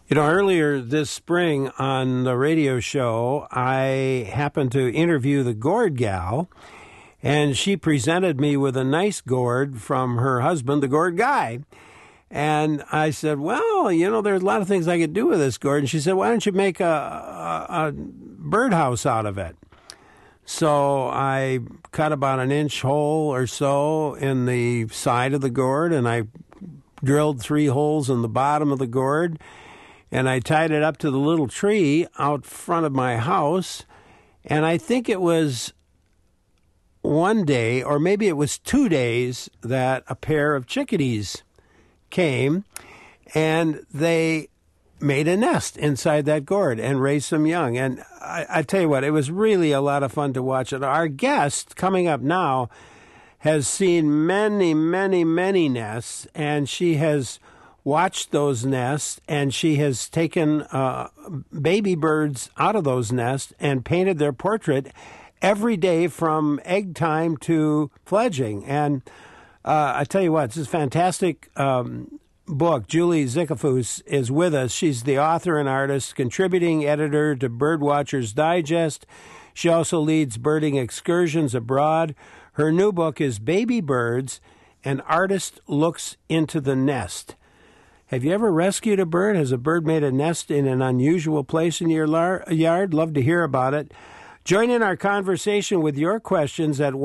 You know, earlier this spring on the radio show, I happened to interview the gourd gal, and she presented me with a nice gourd from her husband, the gourd guy. And I said, well, you know, there's a lot of things I could do with this gourd. And she said, why don't you make a birdhouse out of it? So I cut about an inch hole or so in the side of the gourd, and I drilled 3 holes in the bottom of the gourd, and I tied it up to the little tree out front of my house. And I think it was one day, or maybe it was 2 days, that a pair of chickadees came, and they made a nest inside that gourd and raised some young. And I tell you what, it was really a lot of fun to watch it. Our guest coming up now has seen many, many, many nests, and she has watched those nests, and she has taken baby birds out of those nests and painted their portrait every day from egg time to fledging. And I tell you what, this is a fantastic book. Julie Zickafoose is with us. She's the author and artist, contributing editor to Birdwatchers Digest. She also leads birding excursions abroad. Her new book is Baby Birds, An Artist Looks into the Nest. Have you ever rescued a bird? Has a bird made a nest in an unusual place in your yard? Love to hear about it. Join in our conversation with your questions at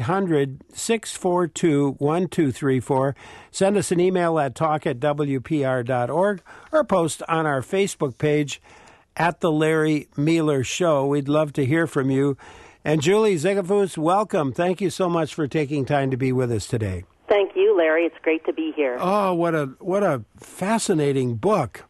1-800-642-1234. Send us an email at talk@wpr.org or post on our Facebook page at The Larry Mealer Show. We'd love to hear from you. And Julie Zickafoose, welcome. Thank you so much for taking time to be with us today. Thank you, Larry. It's great to be here. Oh, what a fascinating book.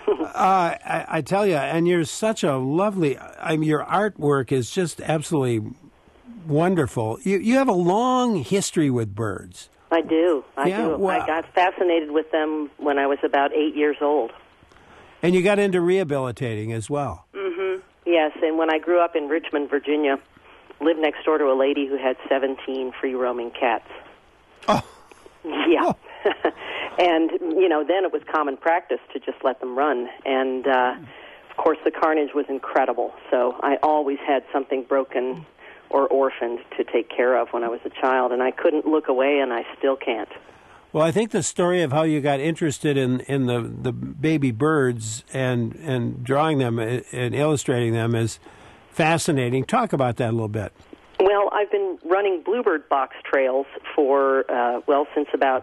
I tell you, and you're such a lovely, your artwork is just absolutely wonderful. You have a long history with birds. I do. I do. Well, I got fascinated with them when I was about 8 years old. And you got into rehabilitating as well. Mm-hmm. Yes, and when I grew up in Richmond, Virginia, lived next door to a lady who had 17 free-roaming cats. Oh. Yeah. Oh. And, you know, then it was common practice to just let them run. And, of course, the carnage was incredible. So I always had something broken or orphaned to take care of when I was a child. And I couldn't look away, and I still can't. Well, I think the story of how you got interested in the baby birds and drawing them and illustrating them is fascinating. Talk about that a little bit. Well, I've been running bluebird box trails for, since about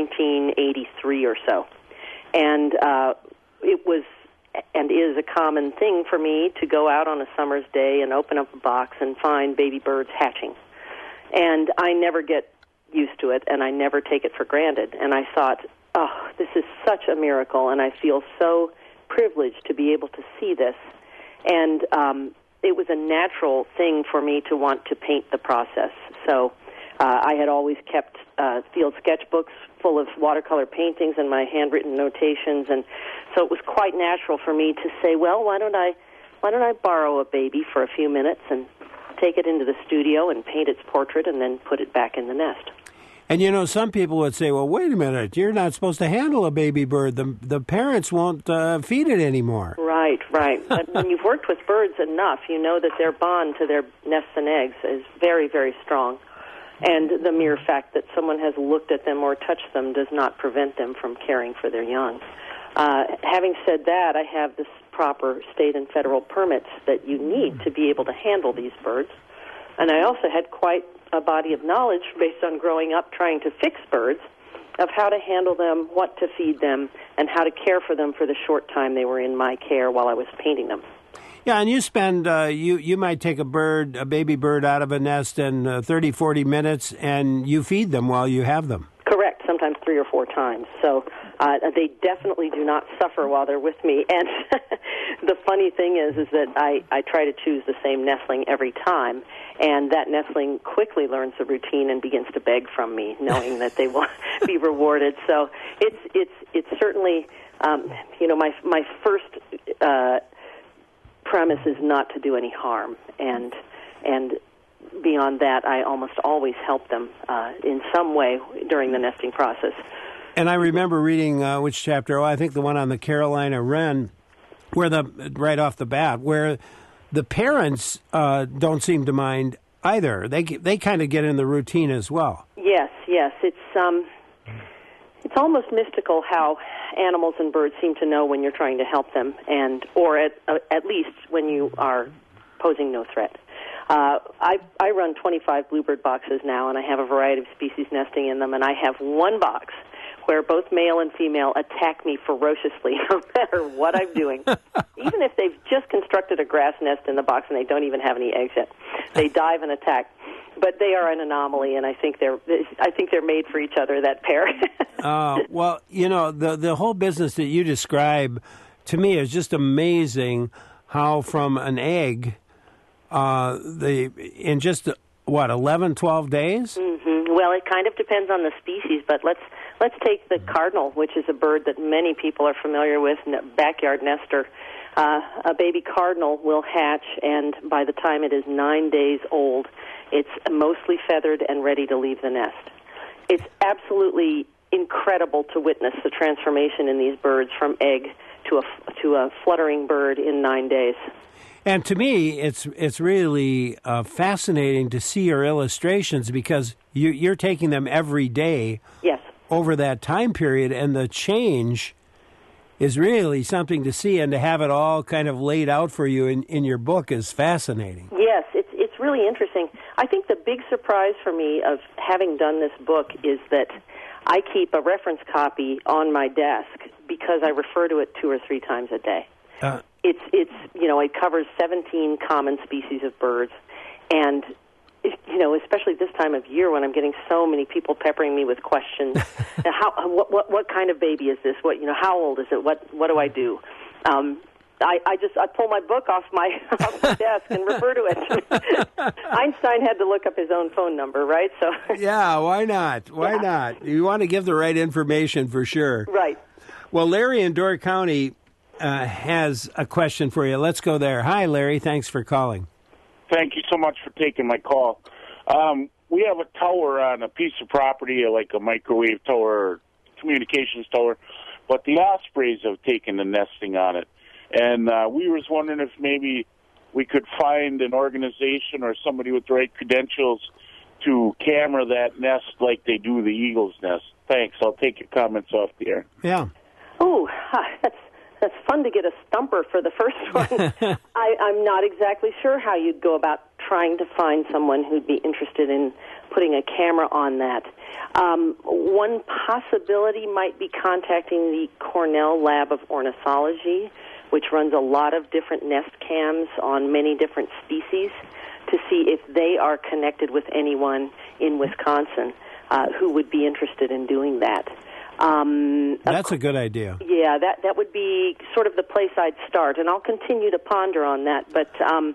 1983 or so. And it was and is a common thing for me to go out on a summer's day and open up a box and find baby birds hatching. And I never get used to it, and I never take it for granted. And I thought, oh, this is such a miracle, and I feel so privileged to be able to see this. And it was a natural thing for me to want to paint the process. So I had always kept field sketchbooks full of watercolor paintings and my handwritten notations, and so it was quite natural for me to say, well, why don't I borrow a baby for a few minutes and take it into the studio and paint its portrait and then put it back in the nest. And, you know, some people would say, well, wait a minute, you're not supposed to handle a baby bird. The parents won't feed it anymore. Right. But when you've worked with birds enough, you know that their bond to their nests and eggs is very, very strong. And the mere fact that someone has looked at them or touched them does not prevent them from caring for their young. Having said that, I have the proper state and federal permits that you need to be able to handle these birds. And I also had quite a body of knowledge based on growing up trying to fix birds of how to handle them, what to feed them, and how to care for them for the short time they were in my care while I was painting them. Yeah, and you spend, you might take a baby bird out of a nest in 30, 40 minutes, and you feed them while you have them. Correct, sometimes 3 or 4 times. So they definitely do not suffer while they're with me. And the funny thing is that I try to choose the same nestling every time, and that nestling quickly learns the routine and begins to beg from me, knowing that they will be rewarded. So it's certainly, my first premise is not to do any harm, and beyond that, I almost always help them in some way during the nesting process. And I remember reading which chapter? Oh, I think the one on the Carolina wren, where right off the bat, where the parents don't seem to mind either. They kind of get in the routine as well. Yes. It's almost mystical how animals and birds seem to know when you're trying to help them, or at least when you are posing no threat. I run 25 bluebird boxes now, and I have a variety of species nesting in them, and I have one box where both male and female attack me ferociously no matter what I'm doing. Even if they've just constructed a grass nest in the box and they don't even have any eggs yet, they dive and attack. But they are an anomaly, and I think they're made for each other, that pair. Well, the whole business that you describe to me is just amazing. How from an egg, in just 11, 12 days? Mm-hmm. Well, it kind of depends on the species, but let's take the cardinal, which is a bird that many people are familiar with, backyard nester. A baby cardinal will hatch, and by the time it is 9 days old, it's mostly feathered and ready to leave the nest. It's absolutely incredible to witness the transformation in these birds from egg to a fluttering bird in 9 days. And to me, it's really fascinating to see your illustrations because you're taking them every day. Yes. Over that time period, and the change is really something to see, and to have it all kind of laid out for you in your book is fascinating. Yes, it's really interesting. I think the big surprise for me of having done this book is that I keep a reference copy on my desk because I refer to it 2 or 3 times a day. It covers 17 common species of birds, and especially this time of year when I'm getting so many people peppering me with questions. What kind of baby is this? How old is it? What do I do? I pull my book off my desk and refer to it. Einstein had to look up his own phone number, right? So yeah, why not? Why not? You want to give the right information for sure. Right. Well, Larry in Door County has a question for you. Let's go there. Hi, Larry. Thanks for calling. Thank you so much for taking my call. We have a tower on a piece of property, like a microwave tower or communications tower, but the ospreys have taken the nesting on it. And we was wondering if maybe we could find an organization or somebody with the right credentials to camera that nest like they do the eagle's nest. Thanks. I'll take your comments off the air. Yeah. Oh, that's fun to get a stumper for the first one. I'm not exactly sure how you'd go about trying to find someone who'd be interested in putting a camera on that. One possibility might be contacting the Cornell Lab of Ornithology, which runs a lot of different nest cams on many different species, to see if they are connected with anyone in Wisconsin who would be interested in doing that. That's a good idea. Yeah, that would be sort of the place I'd start, and I'll continue to ponder on that. But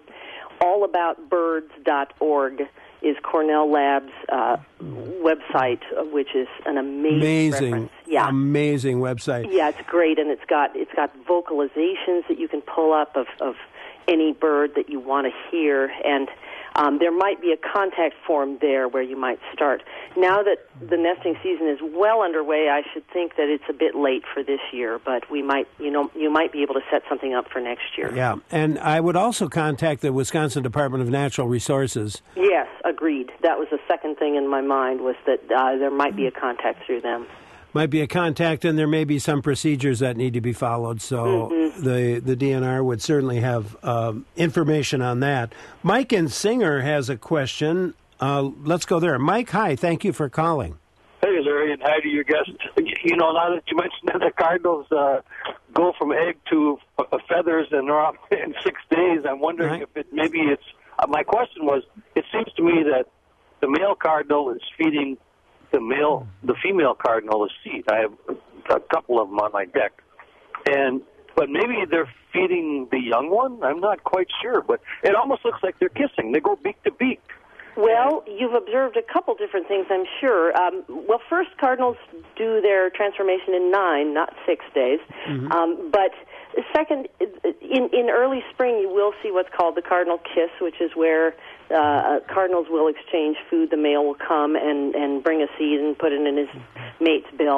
allaboutbirds.org is Cornell Lab's website, which is an amazing reference. Yeah. Amazing website. Yeah, it's great, and it's got vocalizations that you can pull up of any bird that you want to hear, and there might be a contact form there where you might start. Now that the nesting season is well underway, I should think that it's a bit late for this year, but we might, you might be able to set something up for next year. Yeah, and I would also contact the Wisconsin Department of Natural Resources. Yes, agreed. That was the second thing in my mind, was that there might be a contact through them. Might be a contact, and there may be some procedures that need to be followed, so the DNR would certainly have information on that. Mike in Singer has a question. Let's go there. Mike, hi. Thank you for calling. Hey, Larry, and hi to your guest. Now that you mentioned that the cardinals go from egg to feathers and they're up in 6 days, I'm wondering if it's... my question was, it seems to me that the male cardinal is feeding the female cardinal is seed. I have a couple of them on my deck, but maybe they're feeding the young one. I'm not quite sure, but it almost looks like they're kissing. They go beak to beak. Well, you've observed a couple different things, I'm sure. Well, first, cardinals do their transformation in 9, not 6 days. But second, in early spring, you will see what's called the cardinal kiss, which is where cardinals will exchange food. The male will come and bring a seed and put it in his mate's bill.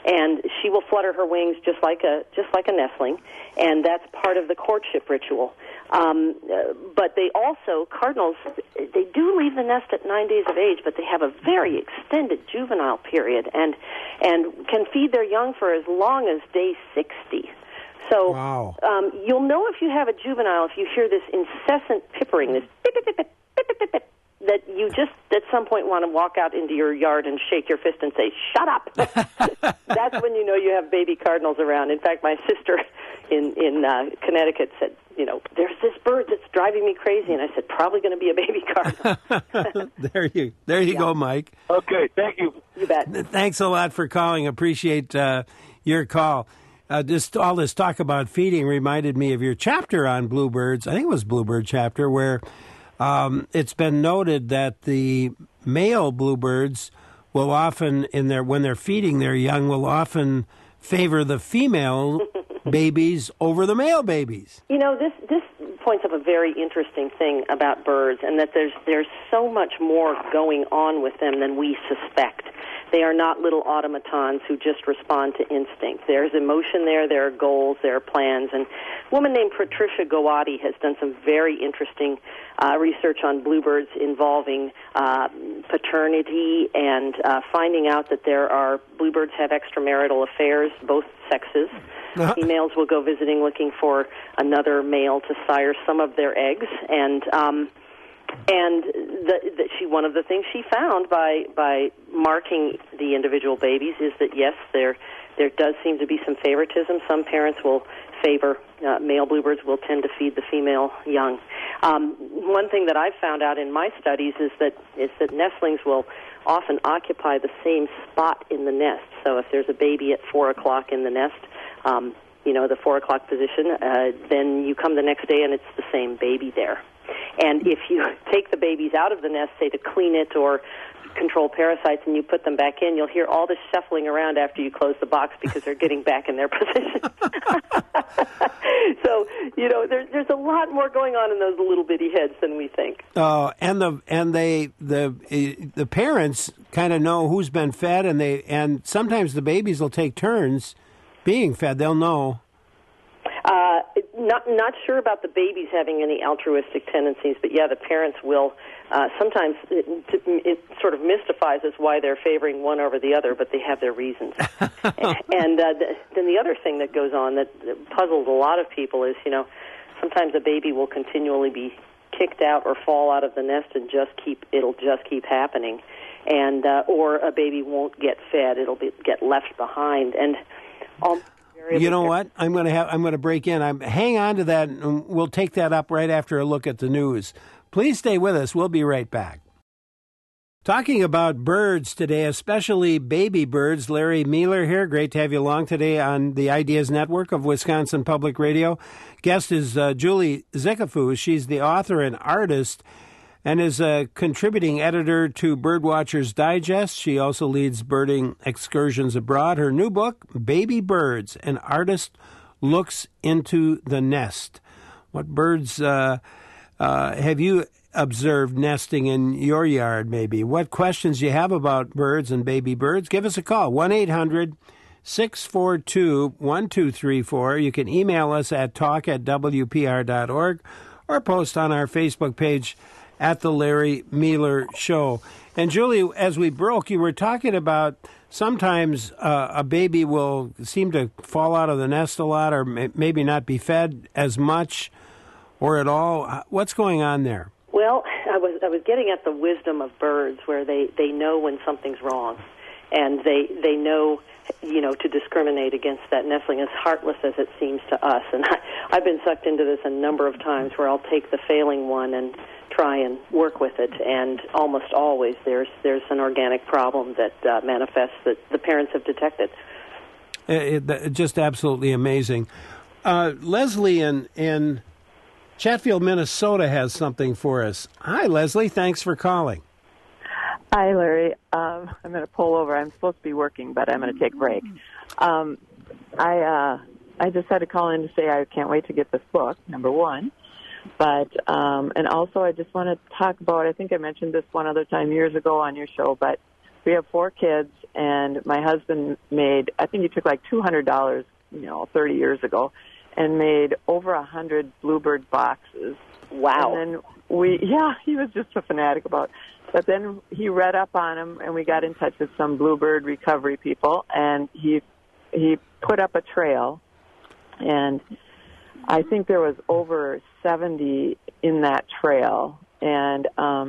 and she will flutter her wings just like a nestling, and that's part of the courtship ritual. But they also, cardinals, they do leave the nest at 9 days of age, but they have a very extended juvenile period and can feed their young for as long as day 60. So wow. You'll know if you have a juvenile if you hear this incessant pippering, this pip, pip, pip, pip, pip, pip, pip, that you just at some point want to walk out into your yard and shake your fist and say, "Shut up!" That's when you know you have baby cardinals around. In fact, my sister in Connecticut said, "There's this bird that's driving me crazy," and I said, "Probably going to be a baby cardinal." There you go, Mike. Okay, thank you. You bet. Thanks a lot for calling. Appreciate your call. Just all this talk about feeding reminded me of your chapter on bluebirds. I think it was Bluebird chapter, where it's been noted that the male bluebirds will often, when they're feeding their young, will often favor the female babies over the male babies. This points up a very interesting thing about birds, and that there's so much more going on with them than we suspect. They are not little automatons who just respond to instinct. There's emotion there, there are goals, there are plans. And a woman named Patricia Gowady has done some very interesting research on bluebirds involving paternity and finding out that bluebirds have extramarital affairs, both sexes. Females will go visiting looking for another male to sire some of their eggs, and one of the things she found by marking the individual babies is that yes, there does seem to be some favoritism. Some parents will favor male bluebirds, will tend to feed the female young. One thing that I've found out in my studies is that nestlings will often occupy the same spot in the nest. So if there's a baby at 4 o'clock in the nest, the 4 o'clock position, then you come the next day and it's the same baby there. And if you take the babies out of the nest, say to clean it or control parasites, and you put them back in, you'll hear all this shuffling around after you close the box because they're getting back in their position. So, there's a lot more going on in those little bitty heads than we think. Oh, and the parents kind of know who's been fed, and sometimes the babies will take turns being fed. They'll know. Not sure about the babies having any altruistic tendencies, but yeah, the parents will. Sometimes it sort of mystifies us why they're favoring one over the other, but they have their reasons. And then the other thing that goes on that puzzles a lot of people is, sometimes a baby will continually be kicked out or fall out of the nest and it'll just keep happening, and or a baby won't get fed; it'll get left behind, and you know what? I'm going to break in. Hang on to that, and we'll take that up right after a look at the news. Please stay with us. We'll be right back. Talking about birds today, especially baby birds. Larry Mueller here. Great to have you along today on the Ideas Network of Wisconsin Public Radio. Guest is Julie Zickafoos. She's the author and artist and is a contributing editor to Birdwatchers Digest. She also leads birding excursions abroad. Her new book, Baby Birds, An Artist Looks into the Nest. What birds have you observed nesting in your yard, maybe? What questions do you have about birds and baby birds? Give us a call, 1-800-642-1234. You can email us at talk@wpr.org or post on our Facebook page at The Larry Mueller Show. And Julie, as we broke, you were talking about sometimes a baby will seem to fall out of the nest a lot, or maybe not be fed as much or at all. What's going on there? Well, I was getting at the wisdom of birds, where they know when something's wrong, and they know, to discriminate against that nestling, as heartless as it seems to us. And I've been sucked into this a number of times, where I'll take the failing one and try and work with it, and almost always there's an organic problem that manifests that the parents have detected. Just absolutely amazing. Leslie in Chatfield, Minnesota has something for us. Hi, Leslie. Thanks for calling. Hi, Larry. I'm going to pull over. I'm supposed to be working, but I'm going to take a break. I just had to call in to say I can't wait to get this book, number one. But and also I just want to talk about, I think I mentioned this one other time years ago on your show, but we have 4 kids, and my husband made, I think he took like $200, 30 years ago, and made over 100 Bluebird boxes. Wow. And then he was just a fanatic about it. But then he read up on them, and we got in touch with some Bluebird recovery people, and he put up a trail, and I think there was over 70 in that trail, and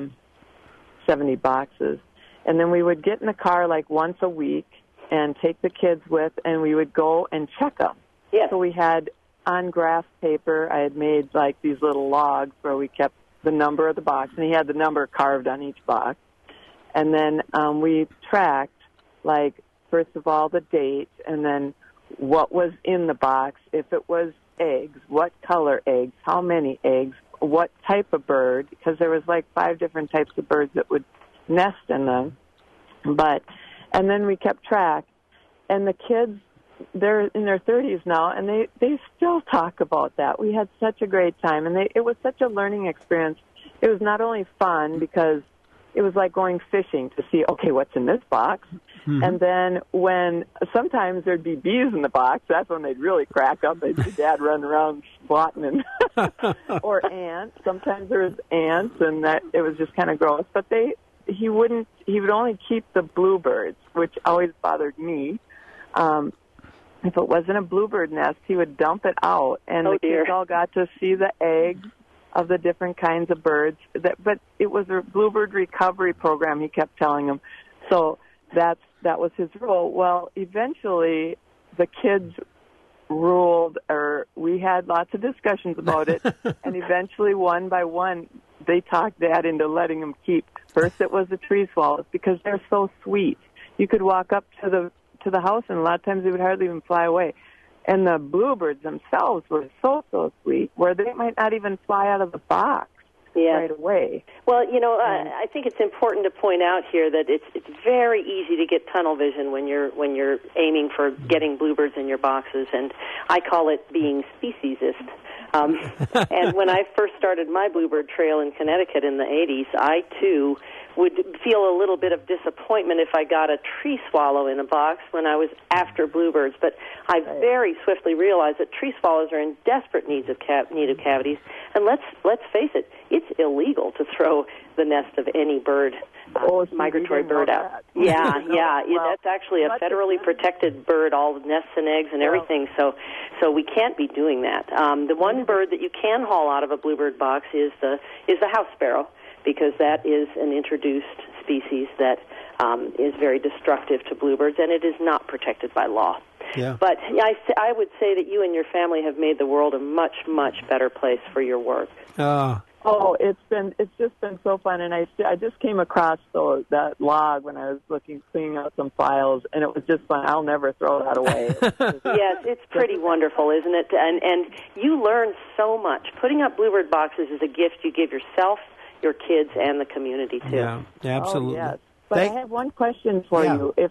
70 boxes. And then we would get in the car like once a week and take the kids with, and we would go and check them. Yeah. So we had on graph paper, I had made like these little logs where we kept the number of the box, and he had the number carved on each box. And then we tracked, like, first of all, the date, and then what was in the box, if it was eggs, what color eggs, how many eggs, what type of bird, because there was like 5 different types of birds that would nest in them. And then we kept track, and the kids, they're in their 30s now, and they still talk about that. We had such a great time, and it was such a learning experience. It was not only fun because it was like going fishing to see, okay, what's in this box? Mm-hmm. And then when sometimes there'd be bees in the box, that's when they'd really crack up. They'd see Dad run around swatting, or ants. Sometimes there was ants, and that it was just kind of gross. But he would only keep the bluebirds, which always bothered me. If it wasn't a bluebird nest, he would dump it out, and the kids all got to see the eggs of the different kinds of birds. But it was a bluebird recovery program, he kept telling them. So that was his role. Well, eventually the kids ruled, or we had lots of discussions about it, and eventually one by one they talked Dad into letting them keep. First it was the tree swallows, because they're so sweet. You could walk up to the house, and a lot of times they would hardly even fly away. And the bluebirds themselves were so sweet, where they might not even fly out of the box right away. Well, I think it's important to point out here that it's very easy to get tunnel vision when you're aiming for getting bluebirds in your boxes, and I call it being speciesist. And when I first started my bluebird trail in Connecticut in the 80s, I, too, would feel a little bit of disappointment if I got a tree swallow in a box when I was after bluebirds. But I very swiftly realized that tree swallows are in desperate need of cavities. And let's face it, it's illegal to throw the nest of any bird, migratory bird out. Yeah. Well, that's actually a federally protected bird, all the nests and eggs and everything. So we can't be doing that. The one bird that you can haul out of a bluebird box is the house sparrow, because that is an introduced species that is very destructive to bluebirds, and it is not protected by law. Yeah. But I would say that you and your family have made the world a much, much better place for your work. It's just been so fun, and I just came across that log when I was cleaning out some files, and it was just fun. I'll never throw that away. Yes, it's pretty wonderful, isn't it? And you learn so much. Putting up bluebird boxes is a gift you give yourself, your kids, and the community too. Yeah, absolutely. Oh, yes. But I have one question for you. If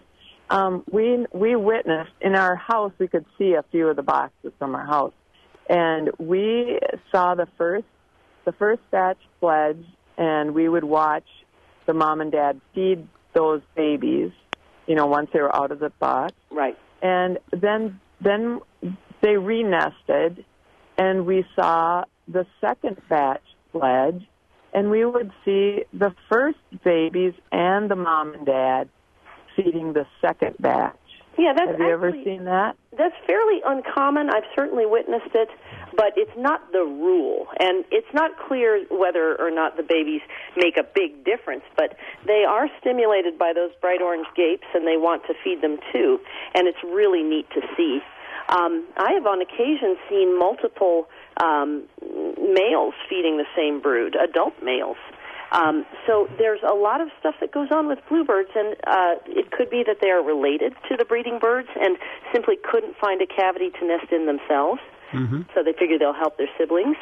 we witnessed in our house, we could see a few of the boxes from our house, and we saw the first batch fledge, and we would watch the mom and dad feed those babies, once they were out of the box. Right. And then they re-nested, and we saw the second batch fledge, and we would see the first babies and the mom and dad feeding the second batch. Yeah, have you ever seen that? That's fairly uncommon. I've certainly witnessed it, but it's not the rule. And it's not clear whether or not the babies make a big difference, but they are stimulated by those bright orange gapes, and they want to feed them too. And it's really neat to see. I have on occasion seen multiple males feeding the same brood, adult males. So there's a lot of stuff that goes on with bluebirds, and it could be that they are related to the breeding birds and simply couldn't find a cavity to nest in themselves. Mm-hmm. So they figure they'll help their siblings.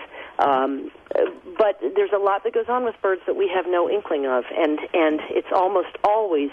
But there's a lot that goes on with birds that we have no inkling of, and it's almost always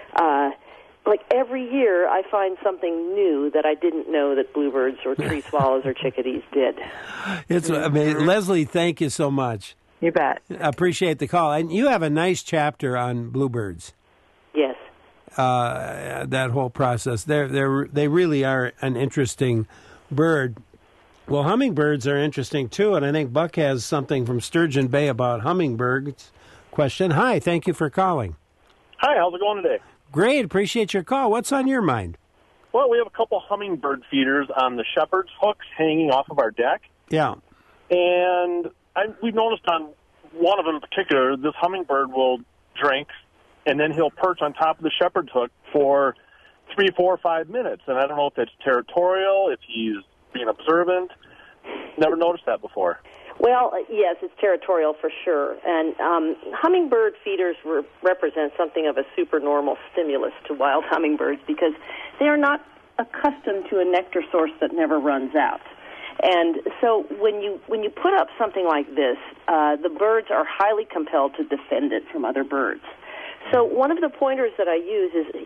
like every year I find something new that I didn't know that bluebirds or tree swallows or chickadees did. It's amazing. Leslie, thank you so much. You bet. Appreciate the call. And you have a nice chapter on bluebirds. Yes. that whole process. They really are an interesting bird. Well, hummingbirds are interesting too, and I think Buck has something from Sturgeon Bay about hummingbirds. Question. Hi, thank you for calling. Hi, how's it going today? Great, appreciate your call. What's on your mind? Well, we have a couple hummingbird feeders on the shepherd's hooks hanging off of our deck. Yeah. And we've noticed on one of them in particular, this hummingbird will drink, and then he'll perch on top of the shepherd's hook for 3, 4, 5 minutes. And I don't know if it's territorial, if he's being observant. Never noticed that before. Well, yes, it's territorial for sure. And hummingbird feeders represent something of a supernormal stimulus to wild hummingbirds because they are not accustomed to a nectar source that never runs out. And so when you put up something like this, the birds are highly compelled to defend it from other birds. So one of the pointers that I use is,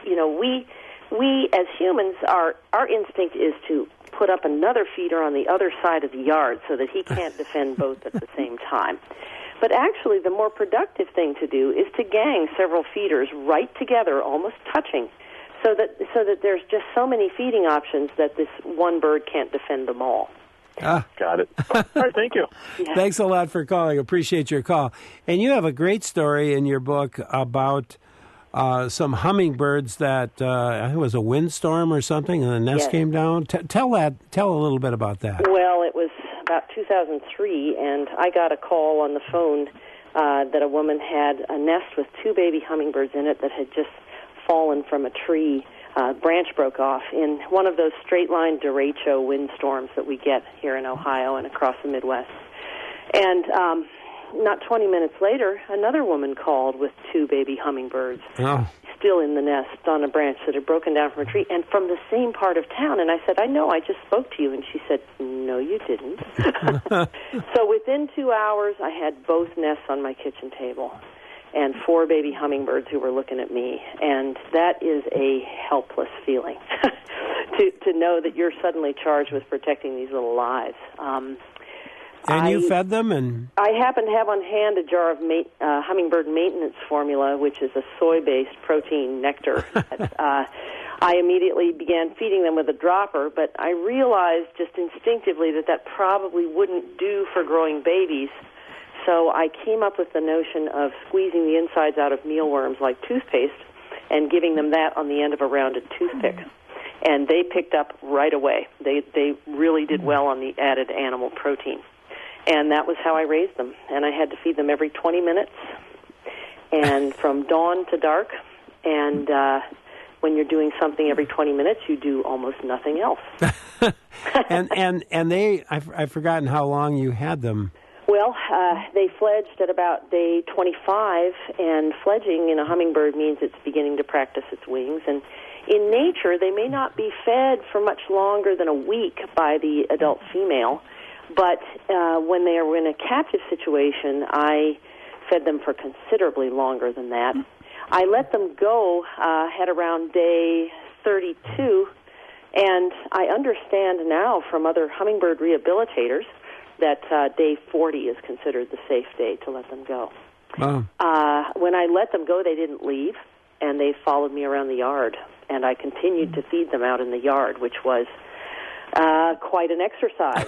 we as humans, our instinct is to put up another feeder on the other side of the yard so that he can't defend both at the same time. But actually, the more productive thing to do is to gang several feeders right together, almost touching, so that there's just so many feeding options that this one bird can't defend them all. Got it. All right, thank you. Yeah. Thanks a lot for calling. Appreciate your call. And you have a great story in your book about some hummingbirds that I think it was a windstorm or something, and the nest came down. Tell a little bit about that. Well, it was about 2003, and I got a call on the phone that a woman had a nest with 2 baby hummingbirds in it that had just fallen from a tree. Branch broke off in one of those straight-line derecho windstorms that we get here in Ohio and across the Midwest. And not 20 minutes later, another woman called with 2 baby hummingbirds still in the nest on a branch that had broken down from a tree and from the same part of town. And I said, I know, I just spoke to you. And she said, no, you didn't. So within 2 hours, I had both nests on my kitchen table and 4 baby hummingbirds who were looking at me. And that is a helpless feeling, to know that you're suddenly charged with protecting these little lives. And you fed them? And I happen to have on hand a jar of hummingbird maintenance formula, which is a soy-based protein nectar. I immediately began feeding them with a dropper, but I realized just instinctively that probably wouldn't do for growing babies. So I came up with the notion of squeezing the insides out of mealworms like toothpaste and giving them that on the end of a rounded toothpick. And they picked up right away. They really did well on the added animal protein. And that was how I raised them. And I had to feed them every 20 minutes and from dawn to dark. And when you're doing something every 20 minutes, you do almost nothing else. and I've forgotten how long you had them. Well, they fledged at about day 25, and fledging in a hummingbird means it's beginning to practice its wings. And in nature, they may not be fed for much longer than a week by the adult female, but when they are in a captive situation, I fed them for considerably longer than that. I let them go at around day 32, and I understand now from other hummingbird rehabilitators that day 40 is considered the safe day to let them go. When I let them go, they didn't leave, and they followed me around the yard, and I continued to feed them out in the yard, which was quite an exercise.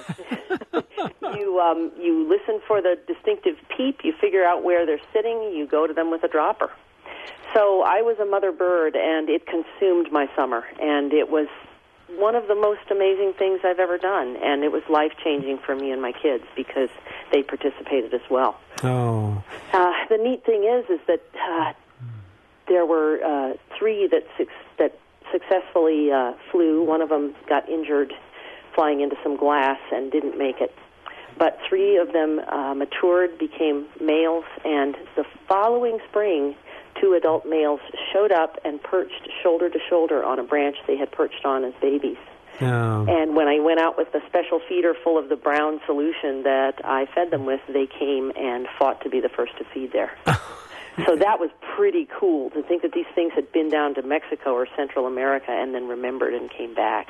You listen for the distinctive peep, you figure out where they're sitting, you go to them with a dropper. So I was a mother bird, and it consumed my summer, and it was one of the most amazing things I've ever done, and it was life-changing for me and my kids because they participated as well. Oh. The neat thing is that there were 3 that successfully flew. One of them got injured flying into some glass and didn't make it. But 3 of them matured, became males, and the following spring, 2 adult males showed up and perched shoulder to shoulder on a branch they had perched on as babies. Oh. And when I went out with the special feeder full of the brown solution that I fed them with, they came and fought to be the first to feed there. So that was pretty cool to think that these things had been down to Mexico or Central America and then remembered and came back.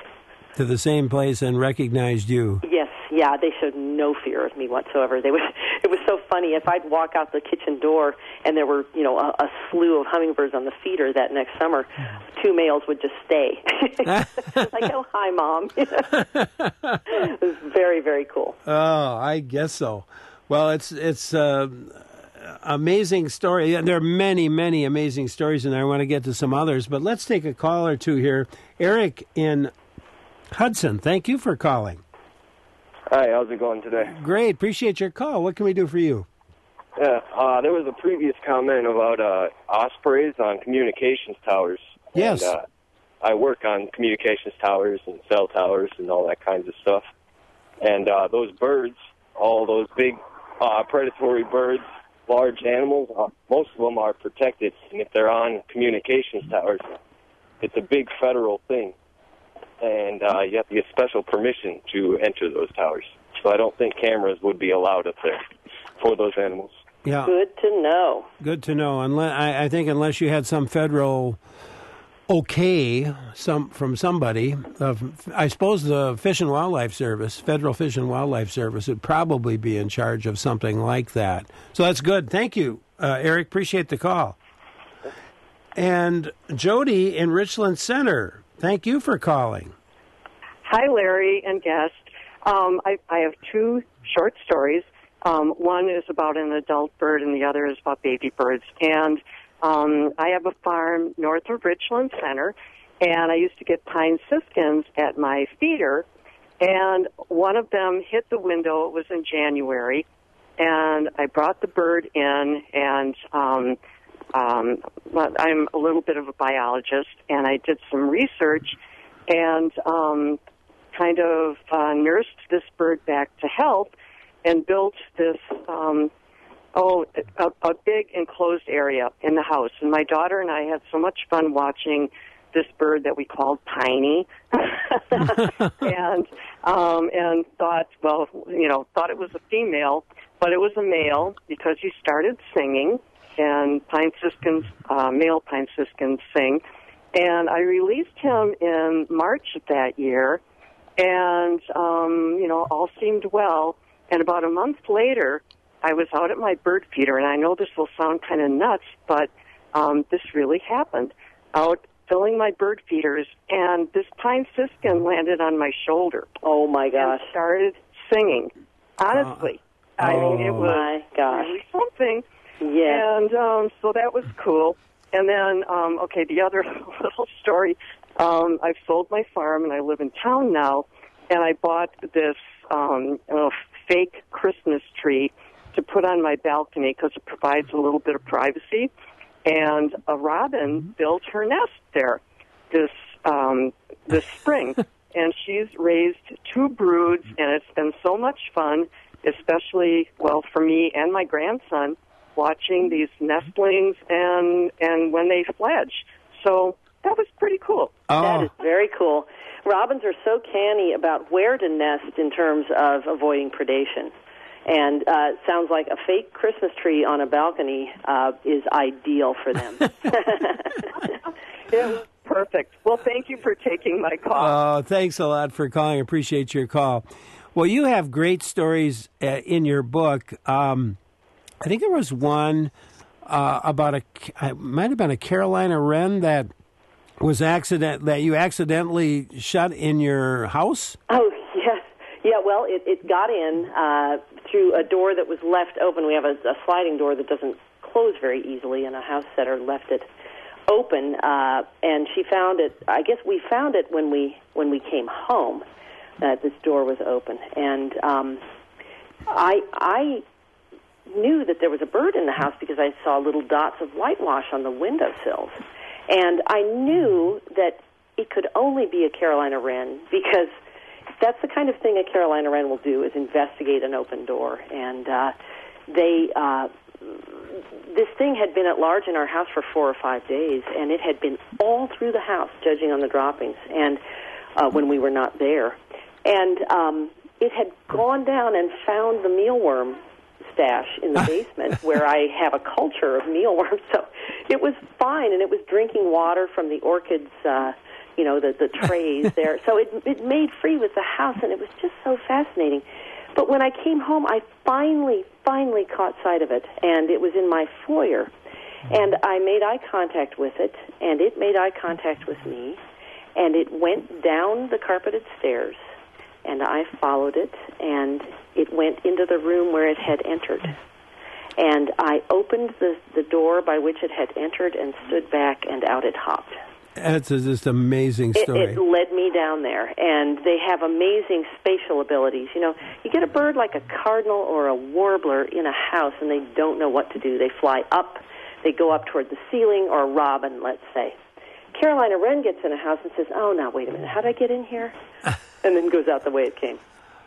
to the same place and recognized you. Yes, yeah, they showed no fear of me whatsoever. It was so funny. If I'd walk out the kitchen door and there were, a slew of hummingbirds on the feeder that next summer, two males would just stay. Like, oh, hi, Mom. It was very, very cool. Oh, I guess so. Well, it's amazing story. There are many, many amazing stories, and I want to get to some others. But let's take a call or two here. Eric in Hudson, thank you for calling. Hi, how's it going today? Great. Appreciate your call. What can we do for you? Yeah, there was a previous comment about ospreys on communications towers. Yes. And, I work on communications towers and cell towers and all that kinds of stuff. And those birds, all those big predatory birds, large animals, most of them are protected. And if they're on communications towers, it's a big federal thing. And you have to get special permission to enter those towers. So I don't think cameras would be allowed up there for those animals. Yeah. Good to know. Good to know. I think unless you had some federal from somebody, I suppose the Fish and Wildlife Service, Federal Fish and Wildlife Service, would probably be in charge of something like that. So that's good. Thank you, Eric. Appreciate the call. And Jody in Richland Center, thank you for calling. Hi, Larry and guest. I have two short stories. One is about an adult bird, and the other is about baby birds. And I have a farm north of Richland Center, and I used to get pine siskins at my feeder, and one of them hit the window. It was in January, and I brought the bird in, and I'm a little bit of a biologist, and I did some research and kind of nursed this bird back to health and built this a big enclosed area in the house. And my daughter and I had so much fun watching this bird that we called Tiny, and thought it was a female, but it was a male because he started singing, and male pine siskins sing. And I released him in March of that year, and all seemed well. And about a month later, I was out at my bird feeder, and I know this will sound kind of nuts, but this really happened. Out filling my bird feeders, and this pine siskin landed on my shoulder. Oh, my gosh. And started singing. Honestly. I mean, it was really something. Yeah. And so that was cool. And then, the other little story, I've sold my farm, and I live in town now, and I bought this fake Christmas tree to put on my balcony because it provides a little bit of privacy. And a robin built her nest there this spring. And she's raised 2 broods, and it's been so much fun, especially, for me and my grandson, watching these nestlings and when they fledge. So that was pretty cool. Oh. That is very cool. Robins are so canny about where to nest in terms of avoiding predation. And it sounds like a fake Christmas tree on a balcony is ideal for them. It was perfect. Well, thank you for taking my call. Thanks a lot for calling. Appreciate your call. Well, you have great stories in your book. I think there was one about it might have been a Carolina wren that was that you accidentally shut in your house. Oh, yes. Yeah, well, it got in through a door that was left open. We have a sliding door that doesn't close very easily, and a house setter left it open, and she found it. I guess we found it when we came home. This door was open, and I knew that there was a bird in the house because I saw little dots of whitewash on the windowsills, and I knew that it could only be a Carolina wren because that's the kind of thing a Carolina wren will do, is investigate an open door. And this thing had been at large in our house for 4 or 5 days, and it had been all through the house, judging on the droppings, and when we were not there. And it had gone down and found the mealworm stash in the basement where I have a culture of mealworms. So it was fine, and it was drinking water from the orchids the trays there. So it made free with the house, and it was just so fascinating. But when I came home, I finally caught sight of it, and it was in my foyer. And I made eye contact with it, and it made eye contact with me, and it went down the carpeted stairs, and I followed it, and it went into the room where it had entered. And I opened the door by which it had entered and stood back, and out it hopped. That's just amazing story. It led me down there, and they have amazing spatial abilities. You get a bird like a cardinal or a warbler in a house, and they don't know what to do. They fly up, they go up toward the ceiling, or a robin, let's say. Carolina wren gets in a house and says, "Oh, now, wait a minute, how did I get in here?" And then goes out the way it came.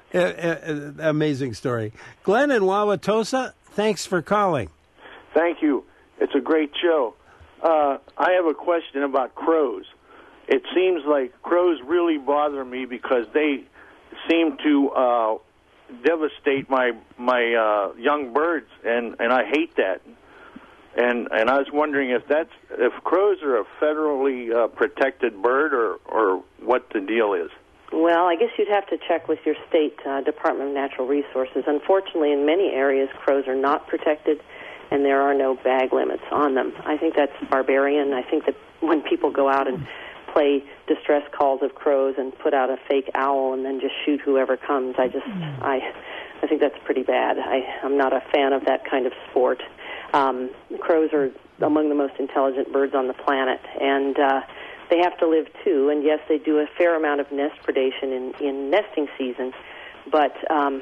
Amazing story. Glenn in Wauwatosa, thanks for calling. Thank you. It's a great show. I have a question about crows. It seems like crows really bother me because they seem to devastate my young birds, and I hate that. And I was wondering if crows are a federally protected bird or what the deal is. Well, I guess you'd have to check with your state Department of Natural Resources. Unfortunately, in many areas, crows are not protected, and there are no bag limits on them. I think that's barbarian. I think that when people go out and play distress calls of crows and put out a fake owl and then just shoot whoever comes, I think that's pretty bad. I'm not a fan of that kind of sport. Crows are among the most intelligent birds on the planet, and they have to live too. And yes, they do a fair amount of nest predation in nesting season, but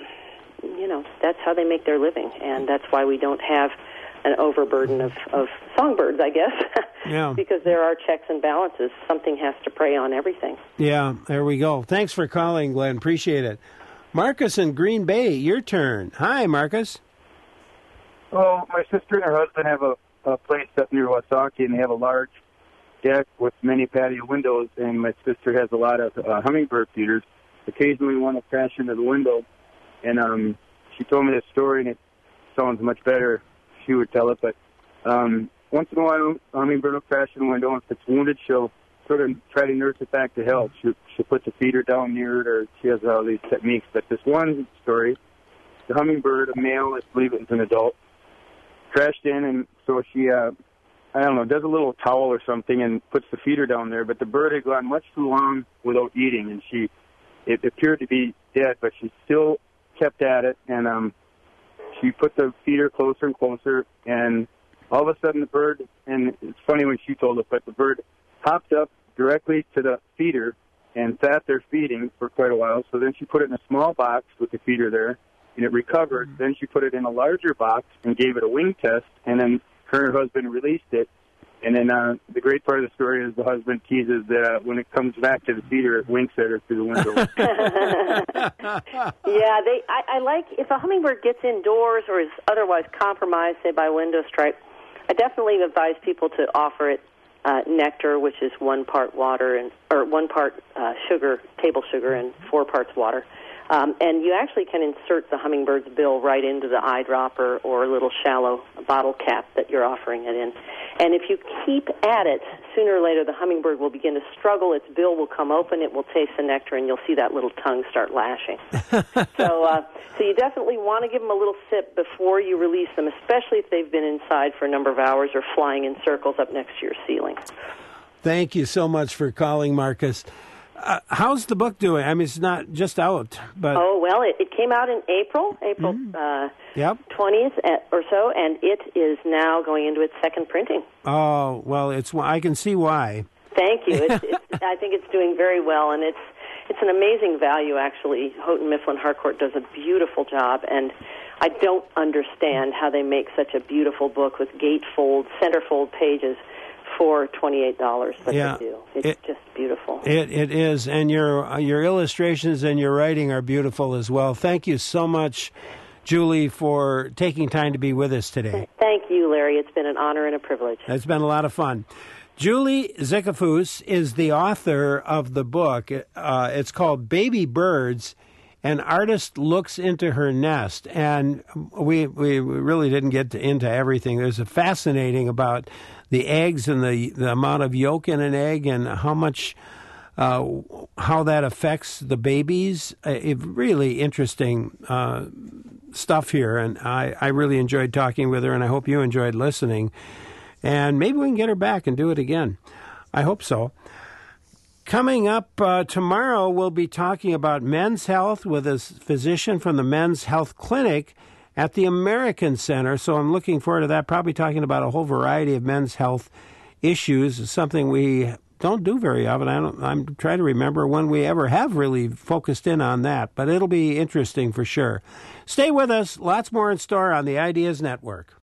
that's how they make their living, and that's why we don't have an overburden of songbirds, I guess. Yeah. Because there are checks and balances. Something has to prey on everything. Yeah, there we go. Thanks for calling, Glenn. Appreciate it. Marcus in Green Bay, your turn. Hi, Marcus. Well, my sister and her husband have a place up near Wasaki, and they have a large deck with many patio windows, and my sister has a lot of hummingbird feeders. Occasionally one will crash into the window, and she told me this story, and it sounds much better. She would tell it, but once in a while, a hummingbird will crash in the window, and if it's wounded, she'll sort of try to nurse it back to health. She'll put the feeder down near it, or she has all these techniques. But this one story, the hummingbird, a male, I believe it's an adult, crashed in, and so she, does a little towel or something and puts the feeder down there, but the bird had gone much too long without eating, and it appeared to be dead, but she still kept at it, and she put the feeder closer and closer, and all of a sudden the bird, and it's funny when she told it, but the bird hopped up directly to the feeder and sat there feeding for quite a while. So then she put it in a small box with the feeder there, and it recovered. Then she put it in a larger box and gave it a wing test, and then her and her husband released it. And then the great part of the story is the husband teases that when it comes back to the feeder, it winks at her through the window. Yeah, I like, if a hummingbird gets indoors or is otherwise compromised, say by window stripe, I definitely advise people to offer it nectar, which is 1 part water or 1 part sugar, table sugar, and 4 parts water. And you actually can insert the hummingbird's bill right into the eyedropper or a little shallow bottle cap that you're offering it in. And if you keep at it, sooner or later the hummingbird will begin to struggle. Its bill will come open. It will taste the nectar, and you'll see that little tongue start lashing. So you definitely want to give them a little sip before you release them, especially if they've been inside for a number of hours or flying in circles up next to your ceiling. Thank you so much for calling, Marcus. How's the book doing? I mean, it's not just out, but... Oh, well, it came out in April 20th or so, and it is now going into its second printing. Oh, well, I can see why. Thank you. I think it's doing very well, and it's an amazing value, actually. Houghton Mifflin Harcourt does a beautiful job, and I don't understand how they make such a beautiful book with gatefold, centerfold pages for $28, but they do. It's just beautiful. It is, and your illustrations and your writing are beautiful as well. Thank you so much, Julie, for taking time to be with us today. Thank you, Larry. It's been an honor and a privilege. It's been a lot of fun. Julie Zickafoose is the author of the book. It's called Baby Birds, An Artist Looks into Her Nest. And we really didn't get into everything. There's a fascinating about the eggs and the amount of yolk in an egg and how much how that affects the babies. Really interesting stuff here, and I really enjoyed talking with her, and I hope you enjoyed listening. And maybe we can get her back and do it again. I hope so. Coming up tomorrow, we'll be talking about men's health with a physician from the Men's Health Clinic at the American Center. So I'm looking forward to that, probably talking about a whole variety of men's health issues, something we don't do very often. I'm trying to remember when we ever have really focused in on that, but it'll be interesting for sure. Stay with us. Lots more in store on the Ideas Network.